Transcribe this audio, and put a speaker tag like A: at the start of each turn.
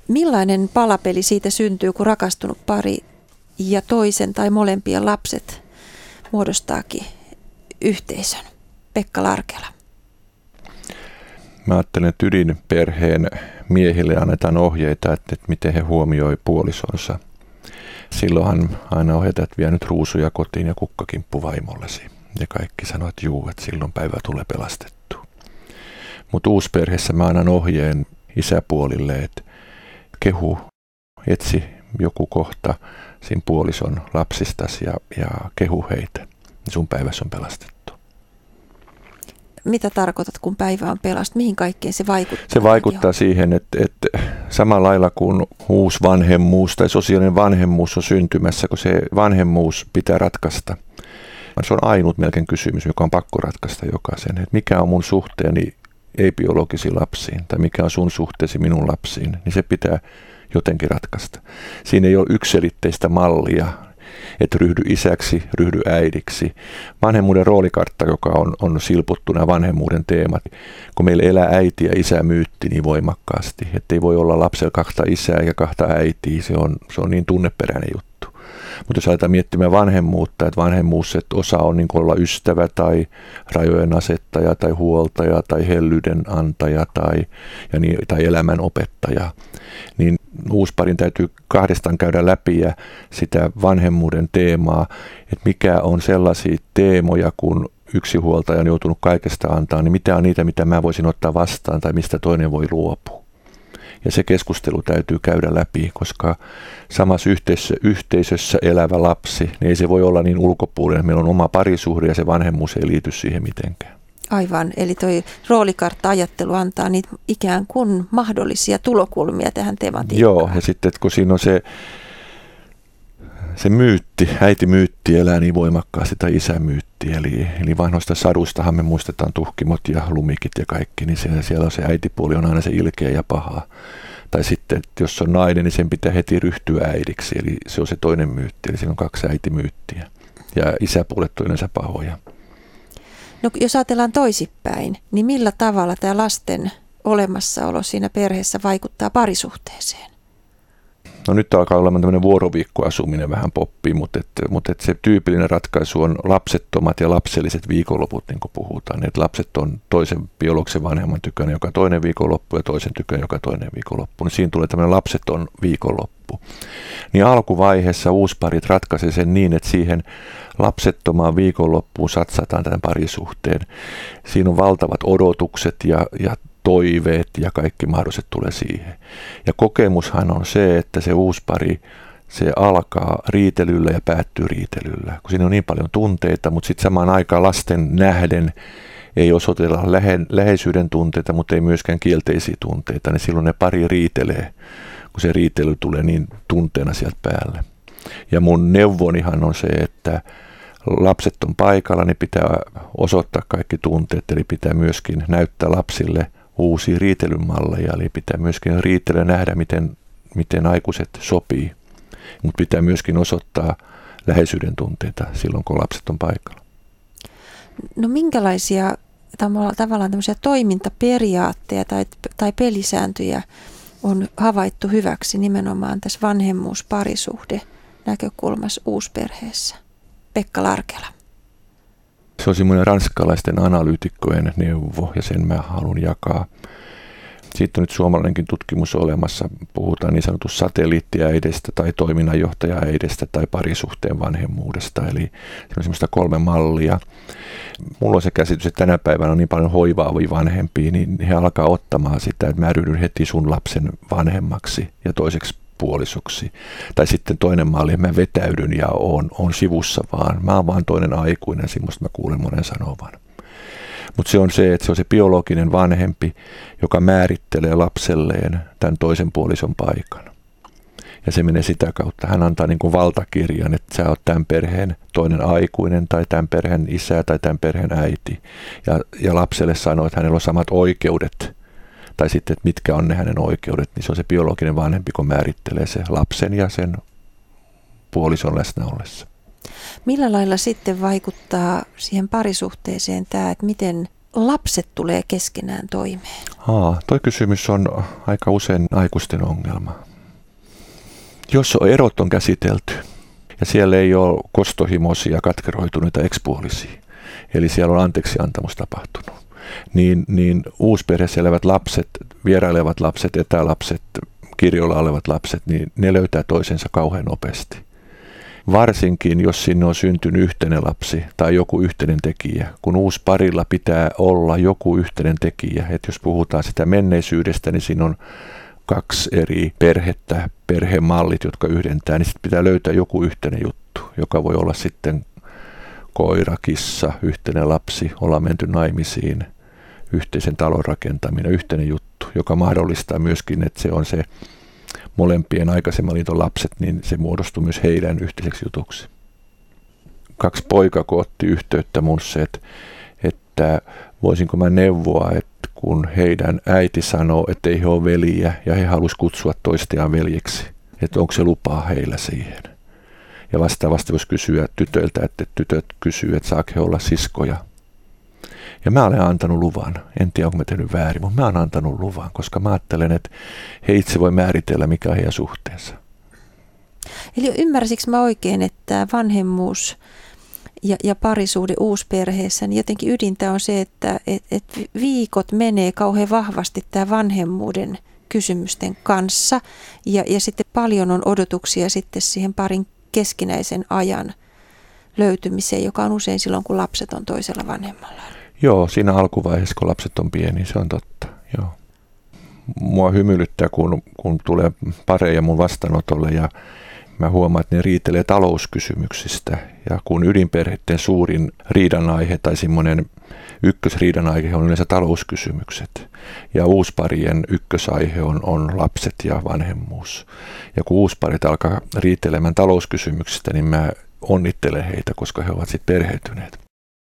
A: Millainen palapeli siitä syntyy, kun rakastunut pari ja toisen tai molempien lapset muodostaakin yhteisön? Pekka Larkela.
B: Mä ajattelen, että ydinperheen miehille annetaan ohjeita, että miten he huomioi puolisonsa. Silloinhan aina ohjeet, että vie nyt ruusuja kotiin ja kukkakimppu vaimollesi. Ja kaikki sanoo, että juu, että silloin päivä tulee pelastettu. Mutta uusperheessä mä annan ohjeen isäpuolille, että kehu, etsi joku kohta siinä puolison lapsistasi ja kehu heitä. Sun päivässä on pelastettu.
A: Mitä tarkoitat, kun päivä on pelastettu? Mihin kaikkeen se vaikuttaa?
B: Se vaikuttaa siihen, että samalla lailla kuin uusi vanhemmuus tai sosiaalinen vanhemmuus on syntymässä, kun se vanhemmuus pitää ratkaista. Se on ainut melkein kysymys, joka on pakko ratkaista jokaisen. Että mikä on mun suhteeni ei-biologisiin lapsiin tai mikä on sun suhteesi minun lapsiin, niin se pitää jotenkin ratkaista. Siinä ei ole yksiselitteistä mallia, että ryhdy isäksi, ryhdy äidiksi. Vanhemmuuden roolikartta, joka on silputtu nämä vanhemmuuden teemat, kun meillä elää äiti ja isä myytti niin voimakkaasti, että ei voi olla lapsella kahta isää ja kahta äitiä, se on niin tunneperäinen juttu. Mutta jos aletaan miettimään vanhemmuutta, että vanhemmuus, että osa on niin kuin olla ystävä tai rajojen asettaja tai huoltaja tai hellyyden antaja tai elämän opettaja, niin uusparin täytyy kahdestaan käydä läpi ja sitä vanhemmuuden teemaa, että mikä on sellaisia teemoja, kun yksi huoltaja on joutunut kaikesta antaa, niin mitä on niitä, mitä mä voisin ottaa vastaan tai mistä toinen voi luopua. Ja se keskustelu täytyy käydä läpi, koska samassa yhteisössä elävä lapsi, niin ei se voi olla niin ulkopuolinen. Meillä on oma parisuhde ja se vanhemmuus ei liity siihen mitenkään. Aivan,
A: eli toi roolikartta-ajattelu antaa niitä ikään kuin mahdollisia tulokulmia tähän tematiikkaan.
B: Joo, ja sitten kun siinä on se myytti, äitimyytti elää niin voimakkaasti tai isämyytti, eli vanhoista sadustahan me muistetaan tuhkimot ja lumikit ja kaikki, niin siellä on se äitipuoli on aina se ilkeä ja paha. Tai sitten, että jos on nainen, niin sen pitää heti ryhtyä äidiksi, eli se on se toinen myytti, eli siinä on 2 äitimyyttiä. Ja isäpuolet on yleensä pahoja.
A: No jos ajatellaan toisinpäin, niin millä tavalla tämä lasten olemassaolo siinä perheessä vaikuttaa parisuhteeseen?
B: No nyt alkaa olla tämmöinen vuoroviikkoasuminen vähän poppii, mutta se tyypillinen ratkaisu on lapsettomat ja lapselliset viikonloput, niin kuin puhutaan. Että lapset on toisen biologisen vanhemman tykönä joka toinen viikonloppu ja toisen tykönä joka toinen viikonloppu. Niin siinä tulee tämmöinen lapseton viikonloppu. Niin alkuvaiheessa uusparit ratkaisee sen niin, että siihen lapsettomaan viikonloppuun satsataan tämän parisuhteen. Siinä on valtavat odotukset ja toiveet ja kaikki mahdolliset tulee siihen. Ja kokemushan on se, että se uuspari, se alkaa riitelyllä ja päättyy riitelyllä. Kun siinä on niin paljon tunteita, mutta sitten samaan aikaan lasten nähden ei osoitella läheisyyden tunteita, mutta ei myöskään kielteisiä tunteita, niin silloin ne pari riitelee, kun se riitely tulee niin tunteena sieltä päälle. Ja mun neuvonihan on se, että lapset on paikalla, niin pitää osoittaa kaikki tunteet, eli pitää myöskin näyttää lapsille uusia riitelymalleja, eli pitää myöskin riitellä nähdä, miten aikuiset sopii, mutta pitää myöskin osoittaa läheisyyden tunteita silloin, kun lapset on paikalla.
A: No minkälaisia tavallaan tämmöisiä toimintaperiaatteja tai pelisääntöjä on havaittu hyväksi nimenomaan tässä vanhemmuusparisuhde näkökulmassa uusperheessä? Pekka Larkela.
B: Se on semmoinen ranskalaisten analyytikkojen neuvo, ja sen mä haluan jakaa. Siitä on nyt suomalainenkin tutkimus olemassa. Puhutaan niin sanotusta satelliittiäidestä tai toiminnanjohtajaäidestä tai parisuhteen vanhemmuudesta. Eli se on semmoista 3 mallia. Mulla on se käsitys, että tänä päivänä on niin paljon hoivaavia vanhempia, niin he alkaa ottamaan sitä, että mä ryhdyn heti sun lapsen vanhemmaksi ja toiseksi puolisoksi. Tai sitten toinen malli, että mä vetäydyn ja on sivussa vaan. Mä oon vaan toinen aikuinen, semmoista mä kuulen monen sanovan. Mutta se on se biologinen vanhempi, joka määrittelee lapselleen tämän toisen puolison paikan. Ja se menee sitä kautta. Hän antaa niin kuin valtakirjan, että sä oot tämän perheen toinen aikuinen tai tämän perheen isä tai tämän perheen äiti. Ja lapselle sanoo, että hänellä on samat oikeudet. Tai sitten, että mitkä on ne hänen oikeudet, niin se on se biologinen vanhempi, kun määrittelee se lapsen ja sen puolison läsnä ollessa.
A: Millä lailla sitten vaikuttaa siihen parisuhteeseen tämä, että miten lapset tulee keskenään toimeen?
B: Toi kysymys on aika usein aikuisten ongelma. Jos erot on käsitelty ja siellä ei ole kostohimoisia, katkeroituneita ekspuolisia, eli siellä on anteeksiantamus tapahtunut, niin uusperheessä elävät lapset, vierailevat lapset, etälapset, kirjoilla olevat lapset, niin ne löytää toisensa kauhean nopeasti. Varsinkin, jos sinne on syntynyt yhteinen lapsi tai joku yhteinen tekijä, kun uusparilla pitää olla joku yhteinen tekijä. Että jos puhutaan sitä menneisyydestä, niin siinä on 2 eri perhettä, perhemallit, jotka yhdentää, niin sitten pitää löytää joku yhteinen juttu, joka voi olla sitten koira, kissa, yhteinen lapsi, ollaan menty naimisiin, yhteisen talon rakentaminen, yhteinen juttu, joka mahdollistaa myöskin, että se on se molempien aikaisemman liiton lapset, niin se muodostui myös heidän yhteiseksi jutuksi. 2 poikaa, kun otti yhteyttä minulle, että voisinko mä neuvoa, että kun heidän äiti sanoo, että ei he ole veljiä ja he haluaisivat kutsua toistiaan veljeksi, että onko se lupaa heillä siihen. Ja vastaavasti voisi kysyä tytöiltä, että tytöt kysyy, että saako he olla siskoja. Ja mä olen antanut luvan. En tiedä, onko mä tehnyt väärin, mutta mä olen antanut luvan, koska mä ajattelen, että he itse voi määritellä, mikä on heidän suhteensa.
A: Eli ymmärsikö mä oikein, että vanhemmuus ja parisuhde uusperheessä, niin jotenkin ydintä on se, että viikot menee kauhean vahvasti tämä vanhemmuuden kysymysten kanssa ja sitten paljon on odotuksia sitten siihen parin keskinäisen ajan löytymiseen, joka on usein silloin, kun lapset on toisella vanhemmalla.
B: Joo, siinä alkuvaiheessa, kun lapset on pieni, se on totta. Joo. Mua hymyilyttää, kun tulee pareja mun vastaanotolle ja mä huomaan, että ne riitelee talouskysymyksistä. Ja kun ydinperheiden suurin riidanaihe tai semmoinen ykkösriidanaihe on yleensä talouskysymykset. Ja uusparien ykkösaihe on lapset ja vanhemmuus. Ja kun uusparit alkaa riitelemään talouskysymyksistä, niin mä onnittelen heitä, koska he ovat sitten perheytyneet.